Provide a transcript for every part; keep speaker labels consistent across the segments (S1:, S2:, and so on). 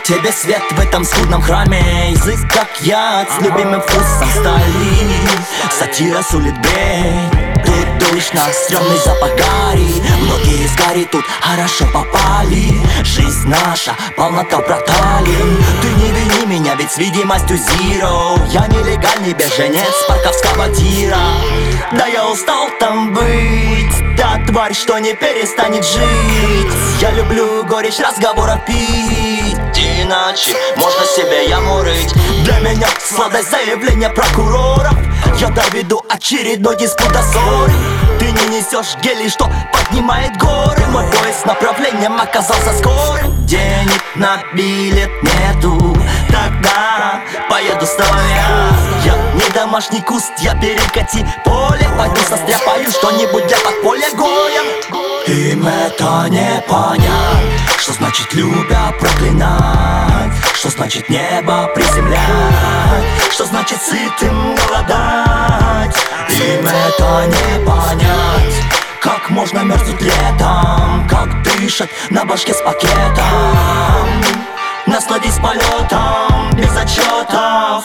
S1: тебе свет в этом скудном храме. Язык как яд с любимым вкусом стали. Сатира сулит бей. Тут душно, стрёмный запах гари. Многие из гари тут хорошо попали. Жизнь наша, полнота проталин. Ты не вини меня, ведь с видимостью zero. Я нелегальный беженец с парковского тира. Да я устал там быть. Та тварь, что не перестанет жить. Я люблю горечь разговоров пить. Иначе можно себе яму рыть. Для меня сладость заявления прокуроров. Я доведу очередной диспут до ссоры. Ты не несешь гели, что поднимает горы. Мой поезд с направлением оказался скорым. Денег на билет нету, тогда поеду стоя. Я не домашний куст, я перекати поле. Пойду состряпаю что-нибудь для подполья гоем. Им это не понять, что значит любя проклинать, что значит небо приземлять, что значит сытым голодать. Им это не понять, как можно мерзнуть летом, как дышать на башке с пакетом. Насладись полетом без отчетов.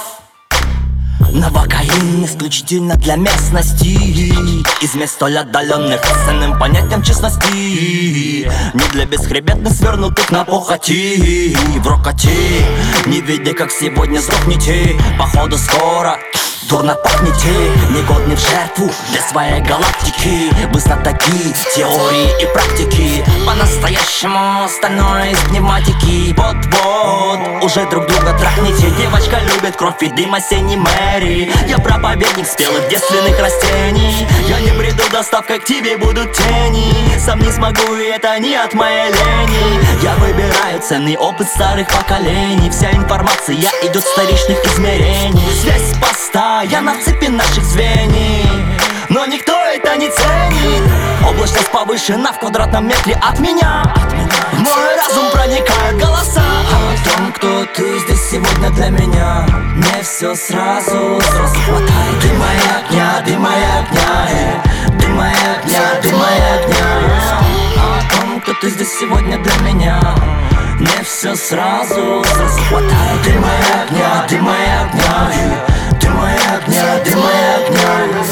S1: Новокаин исключительно для местности, из мест столь отдаленных ценным понятием честности. Не для бесхребетных свернутых на похоти. В рокоте, не видя, как сегодня сдохнете. Походу скоро дурно пахнете, негодны в жертву для своей галактики. Вы знатоки теории и практики, по-настоящему остальное из пневматики. Вот-вот, уже друг друга трахните. Девочка любит кровь и дым осенней Мэри. Я проповедник спелых девственных растений. Я не бреду доставкой, к тебе будут тени. Сам не смогу, и это не от моей лени. Я выбираю ценный опыт старых поколений. Вся информация идет с вторичных измерений. Связь поста, я на цепи наших звеньев, но никто это не ценит. Облачность повышена в квадратном метре от меня. В мой разум проникают голоса о том, кто ты здесь сегодня для меня. Не все сразу хватает. Ты моя огня, ты моя огня, ты моя огня, ты моя огня. О том, кто ты здесь сегодня для меня. Не все сразу хватает. Ты моя огня, ты моя огня, ты моя огня, ты моя огня.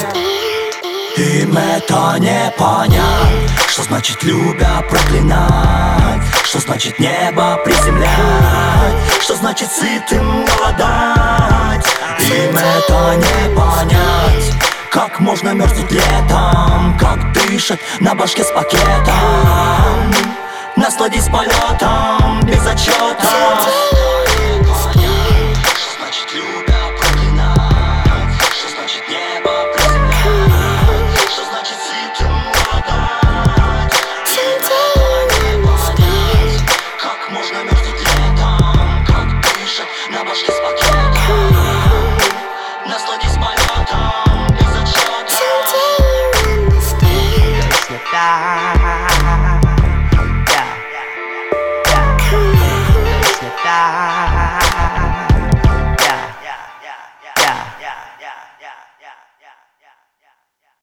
S1: Им это не понять, что значит любя проклинать, что значит небо приземлять, что значит сытым голодать. Им это не понять, как можно мерзнуть летом, как дышать на башке с пакетом. Насладись полетом без отчетов.